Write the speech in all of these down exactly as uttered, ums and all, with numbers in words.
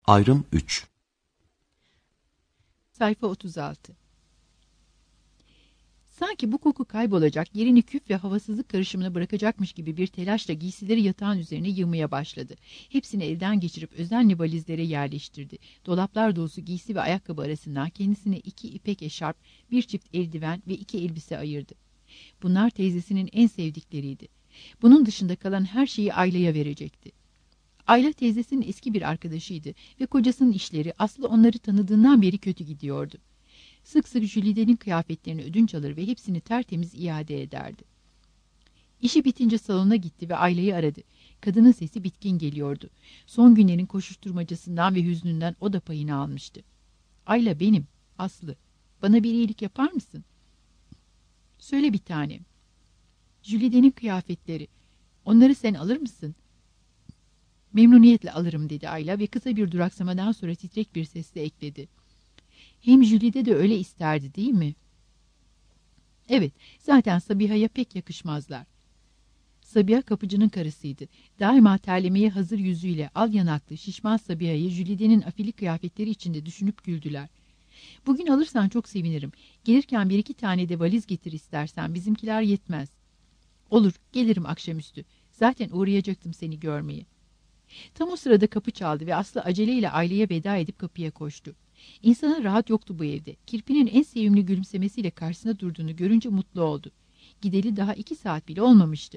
Ayrım üç. Sayfa otuz altı. Sanki bu koku kaybolacak, yerini küf ve havasızlık karışımına bırakacakmış gibi bir telaşla giysileri yatağın üzerine yığmaya başladı. Hepsini elden geçirip özenli valizlere yerleştirdi. Dolaplar dolusu giysi ve ayakkabı arasından kendisine iki ipek eşarp, bir çift eldiven ve iki elbise ayırdı. Bunlar teyzesinin en sevdikleriydi. Bunun dışında kalan her şeyi Ayla'ya verecekti. Ayla teyzesinin eski bir arkadaşıydı ve kocasının işleri Aslı onları tanıdığından beri kötü gidiyordu. Sık sık Jülide'nin kıyafetlerini ödünç alır ve hepsini tertemiz iade ederdi. İşi bitince salona gitti ve Ayla'yı aradı. Kadının sesi bitkin geliyordu. Son günlerin koşuşturmacasından ve hüznünden o da payını almıştı. Ayla benim, Aslı. Bana bir iyilik yapar mısın? Söyle bir tanem. Jülide'nin kıyafetleri. Onları sen alır mısın? Memnuniyetle alırım dedi Ayla ve kısa bir duraksamadan sonra titrek bir sesle ekledi. Hem Jülide de öyle isterdi değil mi? Evet, zaten Sabiha'ya pek yakışmazlar. Sabiha kapıcının karısıydı. Daima terlemeye hazır yüzüyle al yanaklı şişman Sabiha'yı Jülide'nin afili kıyafetleri içinde düşünüp güldüler. Bugün alırsan çok sevinirim. Gelirken bir iki tane de valiz getir istersen, bizimkiler yetmez. Olur, gelirim akşamüstü. Zaten uğrayacaktım seni görmeye. Tam o sırada kapı çaldı ve Aslı aceleyle Ayla'ya veda edip kapıya koştu. İnsana rahat yoktu bu evde. Kirpi'nin en sevimli gülümsemesiyle karşısına durduğunu görünce mutlu oldu. Gideli daha iki saat bile olmamıştı.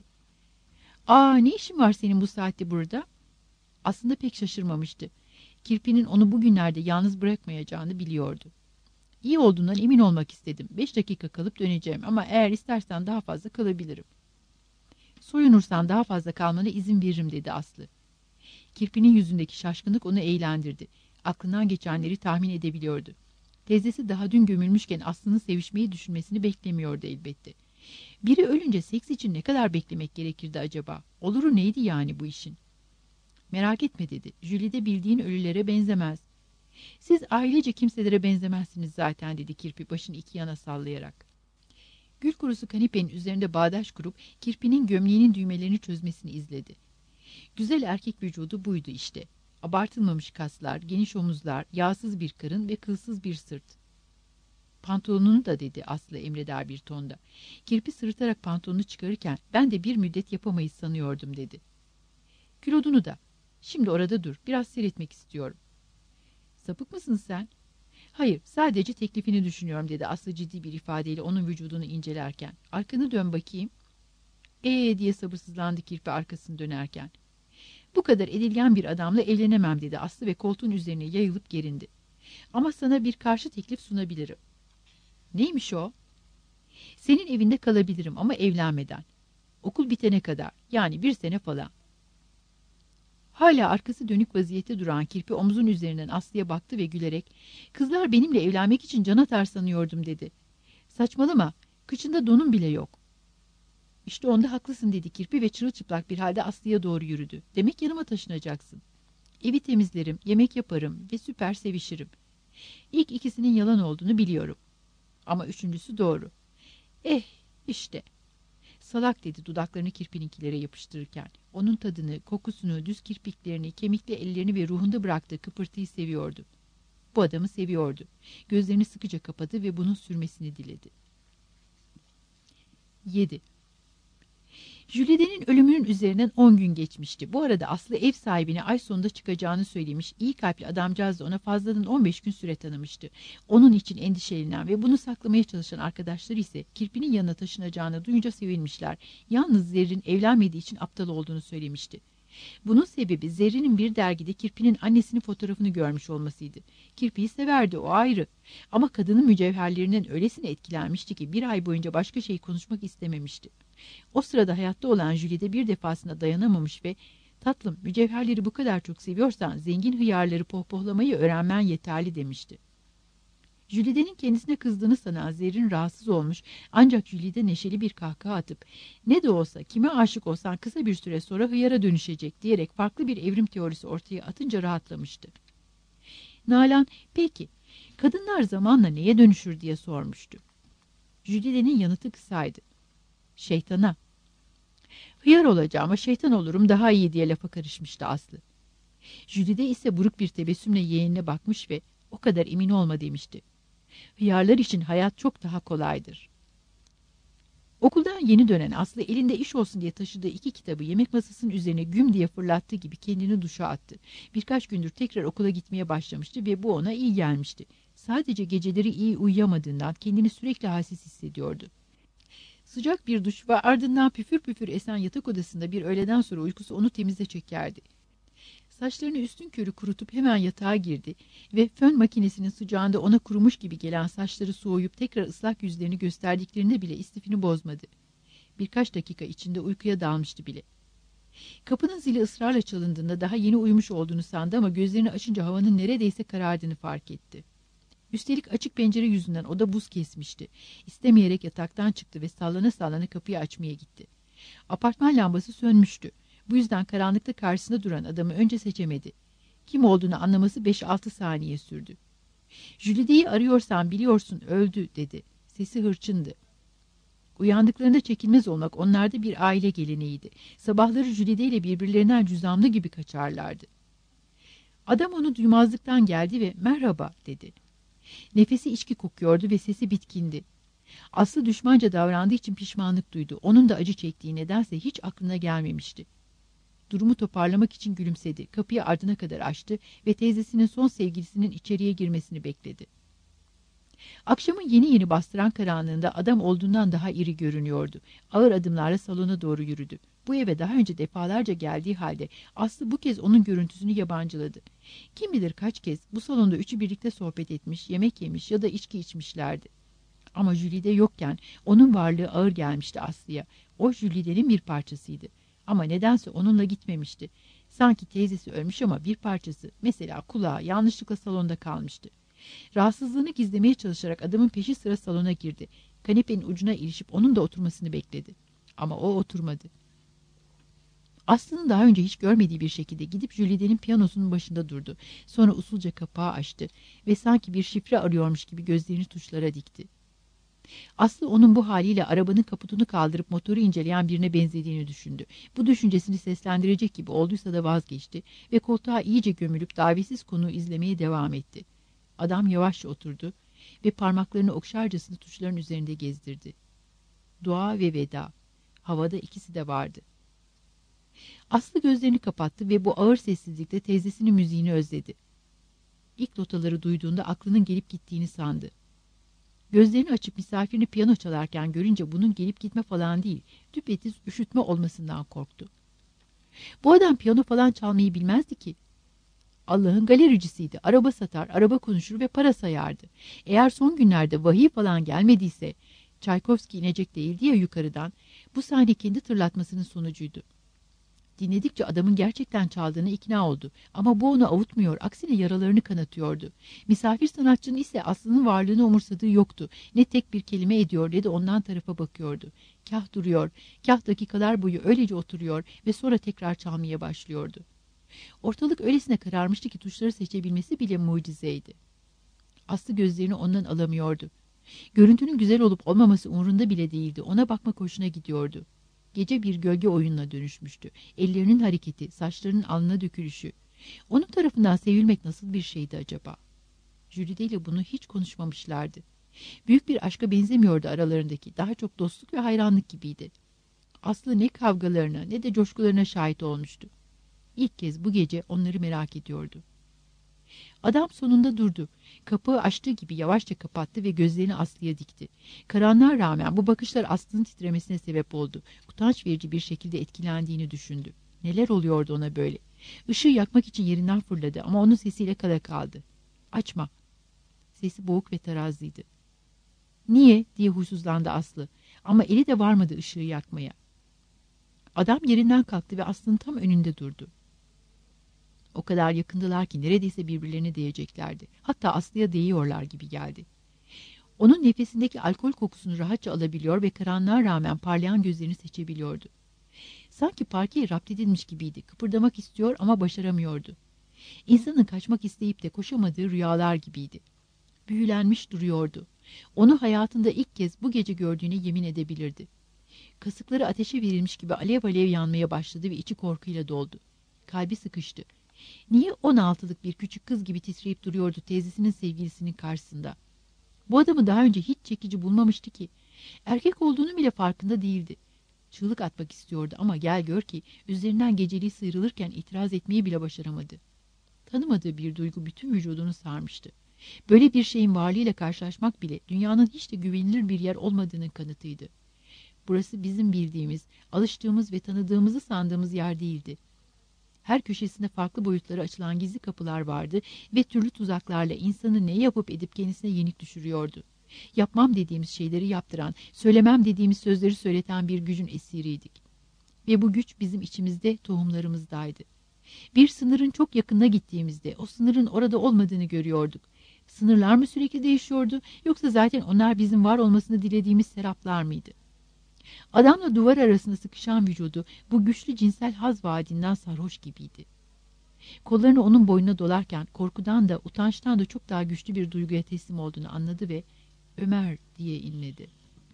''Aa, ne işin var senin bu saatte burada?'' Aslında pek şaşırmamıştı. Kirpi'nin onu bugünlerde yalnız bırakmayacağını biliyordu. ''İyi olduğundan emin olmak istedim. Beş dakika kalıp döneceğim ama eğer istersen daha fazla kalabilirim.'' ''Soyunursan daha fazla kalmana izin veririm.'' dedi Aslı. Kirpi'nin yüzündeki şaşkınlık onu eğlendirdi. Aklından geçenleri tahmin edebiliyordu. Teyzesi daha dün gömülmüşken Aslı'nın sevişmeyi düşünmesini beklemiyordu elbette. Biri ölünce seks için ne kadar beklemek gerekirdi acaba? Oluru neydi yani bu işin? Merak etme dedi. Jülide bildiğin ölülere benzemez. Siz ailece kimselere benzemezsiniz zaten dedi Kirpi başını iki yana sallayarak. Gül kurusu kanepenin üzerinde bağdaş kurup Kirpi'nin gömleğinin düğmelerini çözmesini izledi. Güzel erkek vücudu buydu işte. Abartılmamış kaslar, geniş omuzlar, yağsız bir karın ve kılsız bir sırt. Pantolonunu da dedi Aslı emreder bir tonda. Kirpi sırıtarak pantolonunu çıkarırken ben de bir müddet yapamayız sanıyordum dedi. Külodunu da. Şimdi orada dur, biraz seyretmek istiyorum. Sapık mısın sen? Hayır, sadece teklifini düşünüyorum dedi Aslı ciddi bir ifadeyle onun vücudunu incelerken. Arkanı dön bakayım. Ee diye sabırsızlandı Kirpi arkasını dönerken. Bu kadar edilgen bir adamla evlenemem dedi Aslı ve koltuğun üzerine yayılıp gerindi. Ama sana bir karşı teklif sunabilirim. Neymiş o? Senin evinde kalabilirim ama evlenmeden. Okul bitene kadar, yani bir sene falan. Hala arkası dönük vaziyette duran Kirpi omzun üzerinden Aslı'ya baktı ve gülerek kızlar benimle evlenmek için can atar sanıyordum dedi. Saçmalama, kıçında donun bile yok. İşte onda haklısın dedi Kirpi ve çırılçıplak bir halde Aslı'ya doğru yürüdü. Demek yanıma taşınacaksın. Evi temizlerim, yemek yaparım ve süper sevişirim. İlk ikisinin yalan olduğunu biliyorum. Ama üçüncüsü doğru. Eh işte. Salak dedi dudaklarını Kirpi'ninkilere yapıştırırken. Onun tadını, kokusunu, düz kirpiklerini, kemikli ellerini ve ruhunda bıraktığı kıpırtıyı seviyordu. Bu adamı seviyordu. Gözlerini sıkıca kapadı ve bunun sürmesini diledi. yedi. Jülide'nin ölümünün üzerinden on gün geçmişti. Bu arada Aslı ev sahibine ay sonunda çıkacağını söylemiş, iyi kalpli adamcağız da ona fazladan on beş gün süre tanımıştı. Onun için endişelenen ve bunu saklamaya çalışan arkadaşları ise Kirpi'nin yanına taşınacağını duyunca sevinmişler. Yalnız Zerrin evlenmediği için aptal olduğunu söylemişti. Bunun sebebi Zerrin'in bir dergide Kirpi'nin annesinin fotoğrafını görmüş olmasıydı. Kirpi'yi severdi, o ayrı. Ama kadının mücevherlerinden öylesine etkilenmişti ki bir ay boyunca başka şey konuşmak istememişti. O sırada hayatta olan Jülide bir defasında dayanamamış ve tatlım mücevherleri bu kadar çok seviyorsan zengin hıyarları pohpohlamayı öğrenmen yeterli demişti. Jülide'nin kendisine kızdığını sanan Zerrin rahatsız olmuş ancak Jülide neşeli bir kahkaha atıp ne de olsa kime aşık olsan kısa bir süre sonra hıyara dönüşecek diyerek farklı bir evrim teorisi ortaya atınca rahatlamıştı. Nalan peki kadınlar zamanla neye dönüşür diye sormuştu. Jülide'nin yanıtı kısaydı. Şeytana. Hıyar olacağıma şeytan olurum daha iyi diye lafa karışmıştı Aslı. Jülide ise buruk bir tebessümle yeğenine bakmış ve o kadar emin olma demişti. Hıyarlar için hayat çok daha kolaydır. Okuldan yeni dönen Aslı elinde iş olsun diye taşıdığı iki kitabı yemek masasının üzerine güm diye fırlattığı gibi kendini duşa attı. Birkaç gündür tekrar okula gitmeye başlamıştı ve bu ona iyi gelmişti. Sadece geceleri iyi uyuyamadığından kendini sürekli halsiz hissediyordu. Sıcak bir duş ve ardından püfür püfür esen yatak odasında bir öğleden sonra uykusu onu temize çekerdi. Saçlarını üstünkörü kurutup hemen yatağa girdi ve fön makinesinin sıcağında ona kurumuş gibi gelen saçları soğuyup tekrar ıslak yüzlerini gösterdiklerinde bile istifini bozmadı. Birkaç dakika içinde uykuya dalmıştı bile. Kapının zili ısrarla çalındığında daha yeni uyumuş olduğunu sandı ama gözlerini açınca havanın neredeyse karardığını fark etti. Üstelik açık pencere yüzünden oda buz kesmişti. İstemeyerek yataktan çıktı ve sallana sallana kapıyı açmaya gitti. Apartman lambası sönmüştü. Bu yüzden karanlıkta karşısında duran adamı önce seçemedi. Kim olduğunu anlaması beş altı saniye sürdü. Jülide'yi arıyorsan biliyorsun öldü dedi. Sesi hırçındı. Uyandıklarında çekilmez olmak onlarda bir aile geleneğiydi. Sabahları Jülide ile birbirlerinden cüzamlı gibi kaçarlardı. Adam onu duymazlıktan geldi ve merhaba dedi. Nefesi içki kokuyordu ve sesi bitkindi. Aslı düşmanca davrandığı için pişmanlık duydu. Onun da acı çektiği nedense hiç aklına gelmemişti. Durumu toparlamak için gülümsedi. Kapıyı ardına kadar açtı ve teyzesinin son sevgilisinin içeriye girmesini bekledi. Akşamın yeni yeni bastıran karanlığında adam olduğundan daha iri görünüyordu. Ağır adımlarla salona doğru yürüdü. Bu eve daha önce defalarca geldiği halde Aslı bu kez onun görüntüsünü yabancıladı. Kim bilir kaç kez bu salonda üçü birlikte sohbet etmiş, yemek yemiş ya da içki içmişlerdi. Ama Jülide yokken onun varlığı ağır gelmişti Aslı'ya. O Jülide'nin bir parçasıydı. Ama nedense onunla gitmemişti. Sanki teyzesi ölmüş ama bir parçası, mesela kulağı yanlışlıkla salonda kalmıştı. Rahatsızlığını gizlemeye çalışarak adamın peşi sıra salona girdi. Kanepenin ucuna ilişip onun da oturmasını bekledi. Ama o oturmadı. Aslı'nın daha önce hiç görmediği bir şekilde gidip Jülide'nin piyanosunun başında durdu. Sonra usulca kapağı açtı ve sanki bir şifre arıyormuş gibi gözlerini tuşlara dikti. Aslı onun bu haliyle arabanın kaputunu kaldırıp motoru inceleyen birine benzediğini düşündü. Bu düşüncesini seslendirecek gibi olduysa da vazgeçti ve koltuğa iyice gömülüp davetsiz konuğu izlemeye devam etti. Adam yavaşça oturdu ve parmaklarını okşarcasına tuşların üzerinde gezdirdi. Dua ve veda. Havada ikisi de vardı. Aslı gözlerini kapattı ve bu ağır sessizlikte teyzesinin müziğini özledi. İlk notaları duyduğunda aklının gelip gittiğini sandı. Gözlerini açıp misafirini piyano çalarken görünce bunun gelip gitme falan değil, düpedüz üşütme olmasından korktu. Bu adam piyano falan çalmayı bilmezdi ki. Allah'ın galericisiydi. Araba satar, araba konuşur ve para sayardı. Eğer son günlerde vahiy falan gelmediyse, Çaykovski inecek değildi ya yukarıdan, bu sahne kendi tırlatmasının sonucuydu. Dinledikçe adamın gerçekten çaldığına ikna oldu. Ama bu onu avutmuyor, aksine yaralarını kanatıyordu. Misafir sanatçının ise Aslı'nın varlığını umursadığı yoktu. Ne tek bir kelime ediyor ne de ondan tarafa bakıyordu. Kah duruyor, kah dakikalar boyu öylece oturuyor ve sonra tekrar çalmaya başlıyordu. Ortalık öylesine kararmıştı ki tuşları seçebilmesi bile mucizeydi. Aslı gözlerini ondan alamıyordu. Görüntünün güzel olup olmaması umurunda bile değildi. Ona bakmak hoşuna gidiyordu. Gece bir gölge oyununa dönüşmüştü. Ellerinin hareketi, saçlarının alnına dökülüşü. Onun tarafından sevilmek nasıl bir şeydi acaba? Jülide ile bunu hiç konuşmamışlardı. Büyük bir aşka benzemiyordu aralarındaki. Daha çok dostluk ve hayranlık gibiydi. Aslı ne kavgalarına ne de coşkularına şahit olmuştu. İlk kez bu gece onları merak ediyordu. Adam sonunda durdu. Kapağı açtığı gibi yavaşça kapattı ve gözlerini Aslı'ya dikti. Karanlığa rağmen bu bakışlar Aslı'nın titremesine sebep oldu. Utanç verici bir şekilde etkilendiğini düşündü. Neler oluyordu ona böyle? Işığı yakmak için yerinden fırladı ama onun sesiyle kala kaldı. Açma. Sesi boğuk ve tarazlıydı. Niye? diye huysuzlandı Aslı. Ama eli de varmadı ışığı yakmaya. Adam yerinden kalktı ve Aslı'nın tam önünde durdu. O kadar yakındılar ki neredeyse birbirlerine değeceklerdi. Hatta Aslı'ya değiyorlar gibi geldi. Onun nefesindeki alkol kokusunu rahatça alabiliyor ve karanlığa rağmen parlayan gözlerini seçebiliyordu. Sanki parkeye rapt edilmiş gibiydi. Kıpırdamak istiyor ama başaramıyordu. İnsanın kaçmak isteyip de koşamadığı rüyalar gibiydi. Büyülenmiş duruyordu. Onu hayatında ilk kez bu gece gördüğüne yemin edebilirdi. Kasıkları ateşe verilmiş gibi alev alev yanmaya başladı ve içi korkuyla doldu. Kalbi sıkıştı. Niye on altılık bir küçük kız gibi titreyip duruyordu teyzesinin sevgilisinin karşısında? Bu adamı daha önce hiç çekici bulmamıştı ki. Erkek olduğunu bile farkında değildi. Çığlık atmak istiyordu ama gel gör ki üzerinden geceliği sıyrılırken itiraz etmeyi bile başaramadı. Tanımadığı bir duygu bütün vücudunu sarmıştı. Böyle bir şeyin varlığıyla karşılaşmak bile dünyanın hiç de güvenilir bir yer olmadığının kanıtıydı. Burası bizim bildiğimiz, alıştığımız ve tanıdığımızı sandığımız yer değildi. Her köşesinde farklı boyutlara açılan gizli kapılar vardı ve türlü tuzaklarla insanı ne yapıp edip kendisine yenik düşürüyordu. Yapmam dediğimiz şeyleri yaptıran, söylemem dediğimiz sözleri söyleten bir gücün esiriydik. Ve bu güç bizim içimizde, tohumlarımızdaydı. Bir sınırın çok yakınına gittiğimizde o sınırın orada olmadığını görüyorduk. Sınırlar mı sürekli değişiyordu, yoksa zaten onlar bizim var olmasını dilediğimiz seraplar mıydı? Adamla duvar arasında sıkışan vücudu bu güçlü cinsel haz vaadinden sarhoş gibiydi. Kollarını onun boynuna dolarken korkudan da utançtan da çok daha güçlü bir duyguya teslim olduğunu anladı ve Ömer diye inledi.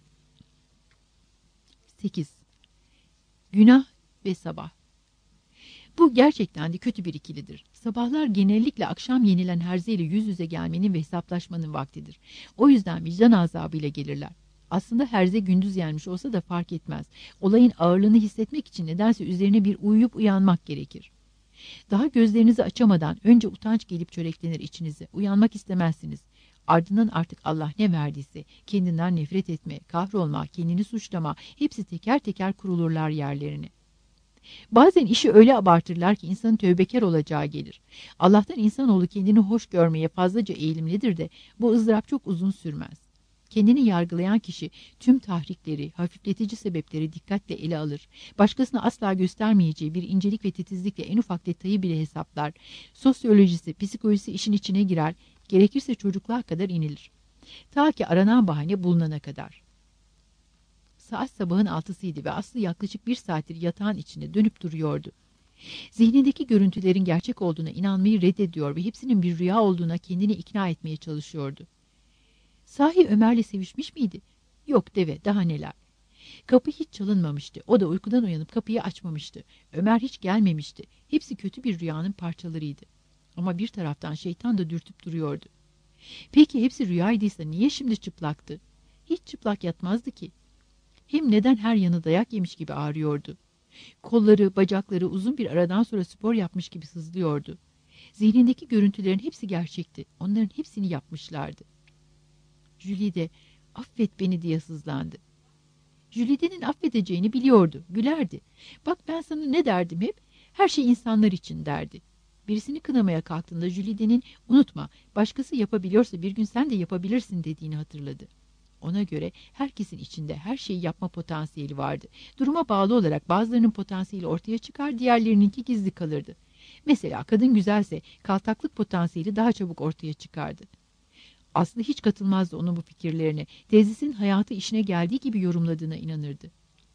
sekiz. Günah ve sabah. Bu gerçekten de kötü bir ikilidir. Sabahlar genellikle akşam yenilen herzeyle yüz yüze gelmenin ve hesaplaşmanın vaktidir. O yüzden vicdan azabıyla gelirler. Aslında herze gündüz yenmiş olsa da fark etmez. Olayın ağırlığını hissetmek için nedense üzerine bir uyuyup uyanmak gerekir. Daha gözlerinizi açamadan önce utanç gelip çöreklenir içinize. Uyanmak istemezsiniz. Ardından artık Allah ne verdiyse kendinden nefret etme, kahrolma, kendini suçlama hepsi teker teker kurulurlar yerlerine. Bazen işi öyle abartırlar ki insanın tövbekar olacağı gelir. Allah'tan insanoğlu kendini hoş görmeye fazlaca eğilimlidir de bu ızdırap çok uzun sürmez. Kendini yargılayan kişi tüm tahrikleri, hafifletici sebepleri dikkatle ele alır. Başkasına asla göstermeyeceği bir incelik ve titizlikle en ufak detayı bile hesaplar. Sosyolojisi, psikolojisi işin içine girer. Gerekirse çocukluğa kadar inilir. Ta ki aranan bahane bulunana kadar. Saat sabahın altısıydı ve Aslı yaklaşık bir saattir yatağın içinde dönüp duruyordu. Zihnindeki görüntülerin gerçek olduğuna inanmayı reddediyor ve hepsinin bir rüya olduğuna kendini ikna etmeye çalışıyordu. Sahi Ömer'le sevişmiş miydi? Yok deve, daha neler. Kapı hiç çalınmamıştı. O da uykudan uyanıp kapıyı açmamıştı. Ömer hiç gelmemişti. Hepsi kötü bir rüyanın parçalarıydı. Ama bir taraftan şeytan da dürtüp duruyordu. Peki hepsi rüyaydıysa niye şimdi çıplaktı? Hiç çıplak yatmazdı ki. Hem neden her yanı dayak yemiş gibi ağrıyordu? Kolları, bacakları uzun bir aradan sonra spor yapmış gibi sızlıyordu. Zihnindeki görüntülerin hepsi gerçekti. Onların hepsini yapmışlardı. Jülide, affet beni diye sızlandı. Jülide'nin affedeceğini biliyordu, gülerdi. Bak ben sana ne derdim hep? Her şey insanlar için derdi. Birisini kınamaya kalktığında Jülide'nin unutma, başkası yapabiliyorsa bir gün sen de yapabilirsin dediğini hatırladı. Ona göre herkesin içinde her şeyi yapma potansiyeli vardı. Duruma bağlı olarak bazılarının potansiyeli ortaya çıkar, diğerlerininki gizli kalırdı. Mesela kadın güzelse kaltaklık potansiyeli daha çabuk ortaya çıkardı. Aslı hiç katılmazdı onun bu fikirlerine. Teyzesinin hayatı işine geldiği gibi yorumladığına inanırdı.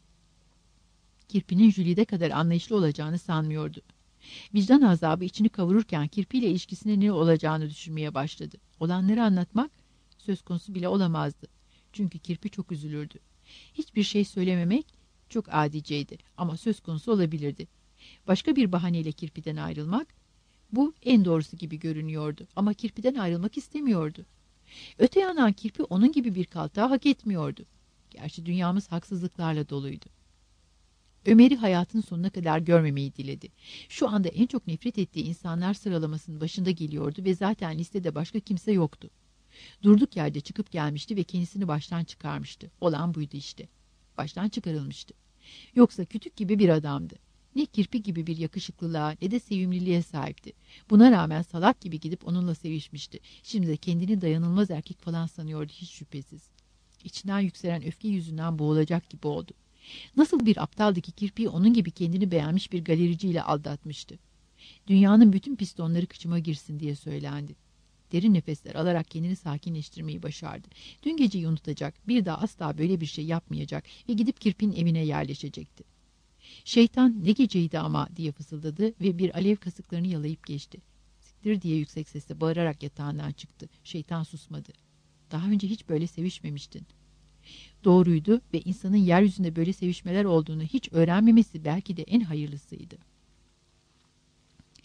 Kirpi'nin Jülide kadar anlayışlı olacağını sanmıyordu. Vicdan azabı içini kavururken Kirpi ile ilişkisine ne olacağını düşünmeye başladı. Olanları anlatmak söz konusu bile olamazdı. Çünkü Kirpi çok üzülürdü. Hiçbir şey söylememek çok adiceydi ama söz konusu olabilirdi. Başka bir bahaneyle Kirpi'den ayrılmak, bu en doğrusu gibi görünüyordu ama Kirpi'den ayrılmak istemiyordu. Öte yandan Kirpi onun gibi bir kaltağı hak etmiyordu. Gerçi dünyamız haksızlıklarla doluydu. Ömer'i hayatın sonuna kadar görmemeyi diledi. Şu anda en çok nefret ettiği insanlar sıralamasının başında geliyordu ve zaten listede başka kimse yoktu. Durduk yerde çıkıp gelmişti ve kendisini baştan çıkarmıştı. Olan buydu işte. Baştan çıkarılmıştı. Yoksa kütük gibi bir adamdı. Ne Kirpi gibi bir yakışıklılığa ne de sevimliliğe sahipti. Buna rağmen salak gibi gidip onunla sevişmişti. Şimdi de kendini dayanılmaz erkek falan sanıyordu hiç şüphesiz. İçinden yükselen öfke yüzünden boğulacak gibi oldu. Nasıl bir aptaldı ki Kirpi'yi onun gibi kendini beğenmiş bir galericiyle aldatmıştı. Dünyanın bütün pistonları kıçıma girsin diye söylendi. Derin nefesler alarak kendini sakinleştirmeyi başardı. Dün geceyi unutacak, bir daha asla böyle bir şey yapmayacak ve gidip Kirpi'nin evine yerleşecekti. Şeytan ne geceydi ama diye fısıldadı ve bir alev kasıklarını yalayıp geçti. Siktir diye yüksek sesle bağırarak yatağından çıktı. Şeytan susmadı. Daha önce hiç böyle sevişmemiştin. Doğruydu ve insanın yeryüzünde böyle sevişmeler olduğunu hiç öğrenmemesi belki de en hayırlısıydı.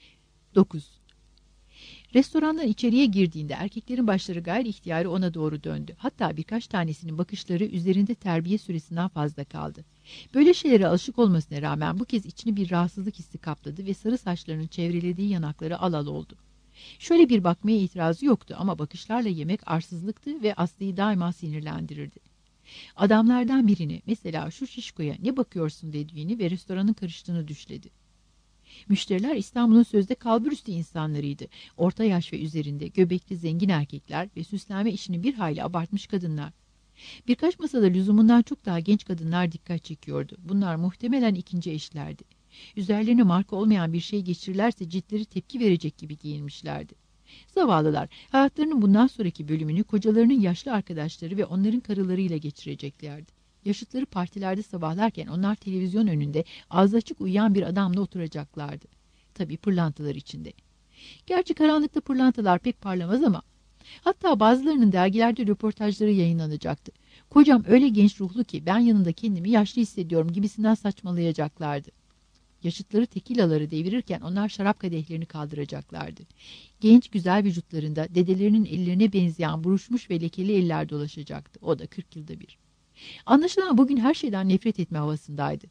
dokuz. Restorandan içeriye girdiğinde erkeklerin başları gayri ihtiyari ona doğru döndü. Hatta birkaç tanesinin bakışları üzerinde terbiye süresinden fazla kaldı. Böyle şeylere alışık olmasına rağmen bu kez içini bir rahatsızlık hissi kapladı ve sarı saçlarının çevrelediği yanakları al al oldu. Şöyle bir bakmaya itirazı yoktu ama bakışlarla yemek arsızlıktı ve Aslı'yı daima sinirlendirirdi. Adamlardan birini, mesela şu şişkoya ne bakıyorsun dediğini ve restoranın karıştığını düşledi. Müşteriler İstanbul'un sözde kalburüstü insanlarıydı. Orta yaş ve üzerinde göbekli zengin erkekler ve süslenme işini bir hayli abartmış kadınlar. Birkaç masada lüzumundan çok daha genç kadınlar dikkat çekiyordu. Bunlar muhtemelen ikinci eşlerdi. Üzerlerine marka olmayan bir şey geçirirlerse ciltleri tepki verecek gibi giyinmişlerdi. Zavallılar hayatlarının bundan sonraki bölümünü kocalarının yaşlı arkadaşları ve onların karılarıyla geçireceklerdi. Yaşıtları partilerde sabahlarken onlar televizyon önünde ağzı açık uyuyan bir adamla oturacaklardı. Tabii pırlantalar içinde. Gerçi karanlıkta pırlantalar pek parlamaz ama hatta bazılarının dergilerde röportajları yayınlanacaktı. Kocam öyle genç ruhlu ki ben yanında kendimi yaşlı hissediyorum gibisinden saçmalayacaklardı. Yaşıtları tekilaları devirirken onlar şarap kadehlerini kaldıracaklardı. Genç güzel vücutlarında dedelerinin ellerine benzeyen buruşmuş ve lekeli eller dolaşacaktı. O da kırk yılda bir. Anlaşılan bugün her şeyden nefret etme havasındaydı.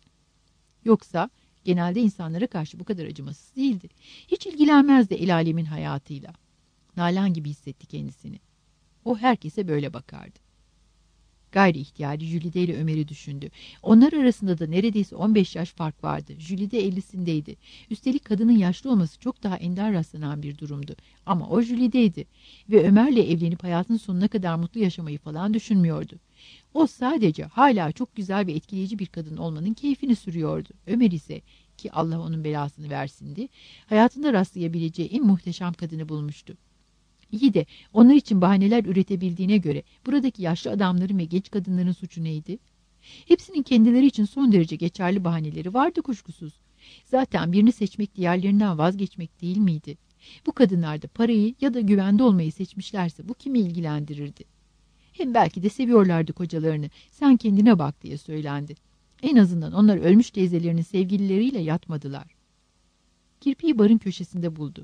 Yoksa genelde insanlara karşı bu kadar acımasız değildi. Hiç ilgilenmezdi el alemin hayatıyla. Nalan gibi hissetti kendisini. O herkese böyle bakardı. Gayri ihtiyari Jülide ile Ömer'i düşündü. Onlar arasında da neredeyse on beş yaş fark vardı. Jülide ellisindeydi. Üstelik kadının yaşlı olması çok daha ender rastlanan bir durumdu. Ama o Jülide'ydi ve Ömer'le evlenip hayatın sonuna kadar mutlu yaşamayı falan düşünmüyordu. O sadece hala çok güzel ve etkileyici bir kadın olmanın keyfini sürüyordu. Ömer ise, ki Allah onun belasını versindi, hayatında rastlayabileceği en muhteşem kadını bulmuştu. İyi de onlar için bahaneler üretebildiğine göre buradaki yaşlı adamların ve genç kadınların suçu neydi? Hepsinin kendileri için son derece geçerli bahaneleri vardı kuşkusuz. Zaten birini seçmek diğerlerinden vazgeçmek değil miydi? Bu kadınlar da parayı ya da güvende olmayı seçmişlerse bu kimi ilgilendirirdi? Hem belki de seviyorlardı kocalarını. Sen kendine bak diye söylendi. En azından onlar ölmüş teyzelerinin sevgilileriyle yatmadılar. Kirpiyi barın köşesinde buldu.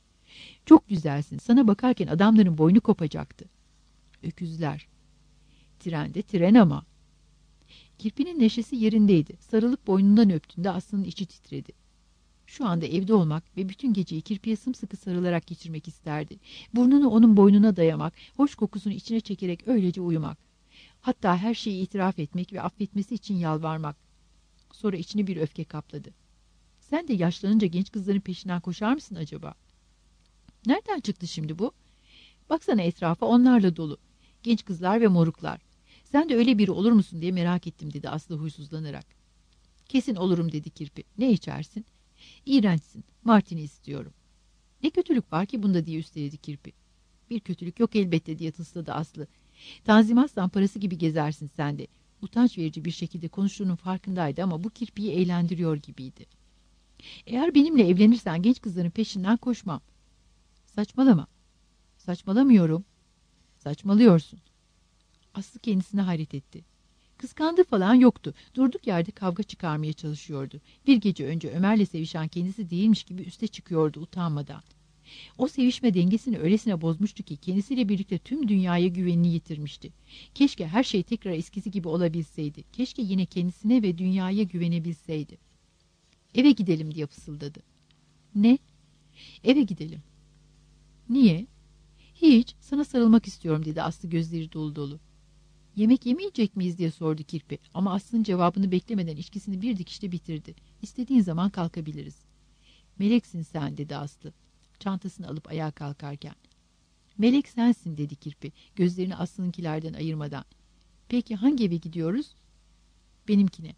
Çok güzelsin. Sana bakarken adamların boynu kopacaktı. Öküzler. Trende tren ama. Kirpinin neşesi yerindeydi. Sarılıp boynundan öptüğünde Aslı'nın içi titredi. Şu anda evde olmak ve bütün geceyi Kirpi'ye sımsıkı sarılarak geçirmek isterdi. Burnunu onun boynuna dayamak, hoş kokusunu içine çekerek öylece uyumak. Hatta her şeyi itiraf etmek ve affetmesi için yalvarmak. Sonra içini bir öfke kapladı. Sen de yaşlanınca genç kızların peşinden koşar mısın acaba? Nereden çıktı şimdi bu? Baksana etrafa, onlarla dolu. Genç kızlar ve moruklar. Sen de öyle biri olur musun diye merak ettim dedi Aslı huysuzlanarak. Kesin olurum dedi Kirpi. Ne içersin? İğrençsin. Martini istiyorum. Ne kötülük var ki bunda diye üsteledi Kirpi. Bir kötülük yok elbette diye tısladı Aslı. Tanzimatsan parası gibi gezersin sen de. Utanç verici bir şekilde konuştuğunun farkındaydı ama bu Kirpi'yi eğlendiriyor gibiydi. Eğer benimle evlenirsen genç kızların peşinden koşmam. Saçmalama. Saçmalamıyorum. Saçmalıyorsun. Aslı kendisine hayret etti. Kıskandığı falan yoktu. Durduk yerde kavga çıkarmaya çalışıyordu. Bir gece önce Ömer'le sevişen kendisi değilmiş gibi üste çıkıyordu utanmadan. O sevişme dengesini öylesine bozmuştu ki kendisiyle birlikte tüm dünyaya güvenini yitirmişti. Keşke her şey tekrar eskisi gibi olabilseydi. Keşke yine kendisine ve dünyaya güvenebilseydi. Eve gidelim diye fısıldadı. Ne? Eve gidelim. Niye? Hiç, sana sarılmak istiyorum dedi Aslı gözleri dolu dolu. Yemek yemeyecek miyiz diye sordu Kirpi ama Aslı'nın cevabını beklemeden içkisini bir dikişte bitirdi. İstediğin zaman kalkabiliriz. Meleksin sen dedi Aslı çantasını alıp ayağa kalkarken. Melek sensin dedi Kirpi gözlerini Aslı'nınkilerden ayırmadan. Peki hangi eve gidiyoruz? Benimkine.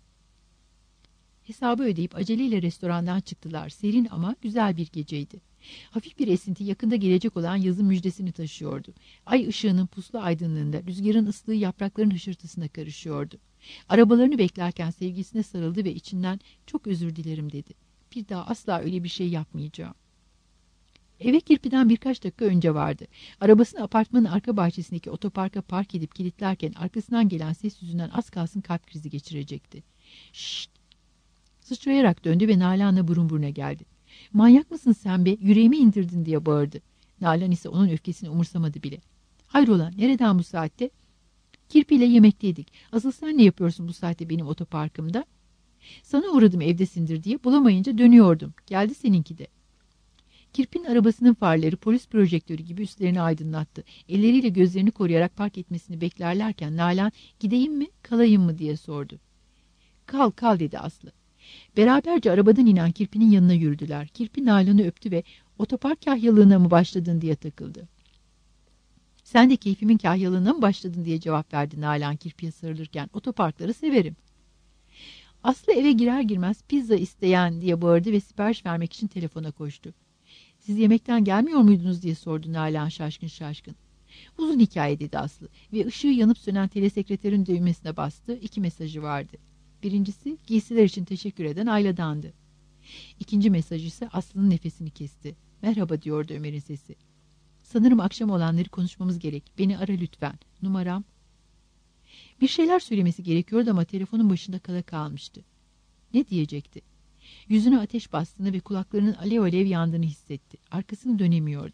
Hesabı ödeyip aceleyle restorandan çıktılar. Serin ama güzel bir geceydi. Hafif bir esinti yakında gelecek olan yazın müjdesini taşıyordu. Ay ışığının puslu aydınlığında rüzgarın ıslığı yaprakların hışırtısına karışıyordu. Arabalarını beklerken sevgilisine sarıldı ve içinden çok özür dilerim dedi. Bir daha asla öyle bir şey yapmayacağım. Eve Kirpi'den birkaç dakika önce vardı. Arabasını apartmanın arka bahçesindeki otoparka park edip kilitlerken arkasından gelen ses yüzünden az kalsın kalp krizi geçirecekti. Şşşt! Sıçrayarak döndü ve Nalan'la burun buruna geldi. Manyak mısın sen be, yüreğime indirdin diye bağırdı. Nalan ise onun öfkesini umursamadı bile. Hayrola, nereden bu saatte? Kirpiyle yemekteydik. Asıl sen ne yapıyorsun bu saatte benim otoparkımda? Sana uğradım evdesindir diye, bulamayınca dönüyordum. Geldi seninki de. Kirp'in arabasının farları polis projektörü gibi üstlerini aydınlattı. Elleriyle gözlerini koruyarak park etmesini beklerlerken Nalan, gideyim mi kalayım mı diye sordu. Kal kal dedi Aslı. Beraberce arabadan inen Kirpi'nin yanına yürüdüler. Kirpi Nalan'ı öptü ve otopark kahyalığına mı başladın diye takıldı. Sen de keyfimin kahyalığına mı başladın diye cevap verdi Nalan Kirpi'ye sarılırken. Otoparkları severim. Aslı eve girer girmez pizza isteyen diye bağırdı ve sipariş vermek için telefona koştu. Siz yemekten gelmiyor muydunuz diye sordu Nalan şaşkın şaşkın. Uzun hikaye dedi Aslı ve ışığı yanıp sönen telesekreterin düğmesine bastı. İki mesajı vardı. Birincisi giysiler için teşekkür eden Ayla'dandı. İkinci mesaj ise Aslı'nın nefesini kesti. Merhaba diyordu Ömer'in sesi. Sanırım akşam olanları konuşmamız gerek. Beni ara lütfen. Numaram. Bir şeyler söylemesi gerekiyordu ama telefonun başında kala kalmıştı. Ne diyecekti? Yüzüne ateş bastığını ve kulaklarının alev alev yandığını hissetti. Arkasını dönemiyordu.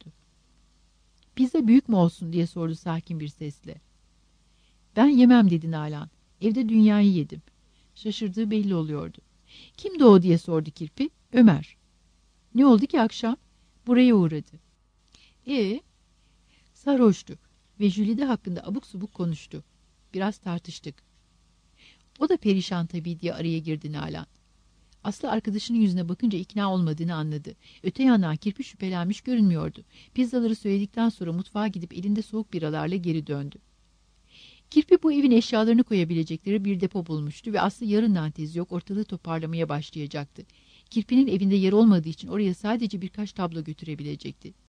Pizza büyük mü olsun diye sordu sakin bir sesle. Ben yemem dedi Nalan. Evde dünyayı yedim. Şaşırdığı belli oluyordu. Kimdi o diye sordu Kirpi. Ömer. Ne oldu ki akşam? Buraya uğradı. Ee? Sarhoştu ve Jülide hakkında abuk subuk konuştu. Biraz tartıştık. O da perişan tabii diye araya girdi Nalan. Aslı arkadaşının yüzüne bakınca ikna olmadığını anladı. Öte yandan Kirpi şüphelenmiş görünmüyordu. Pizzaları söyledikten sonra mutfağa gidip elinde soğuk biralarla geri döndü. Kirpi bu evin eşyalarını koyabilecekleri bir depo bulmuştu ve Aslı yarından tez yok ortalığı toparlamaya başlayacaktı. Kirpi'nin evinde yer olmadığı için oraya sadece birkaç tablo götürebilecekti.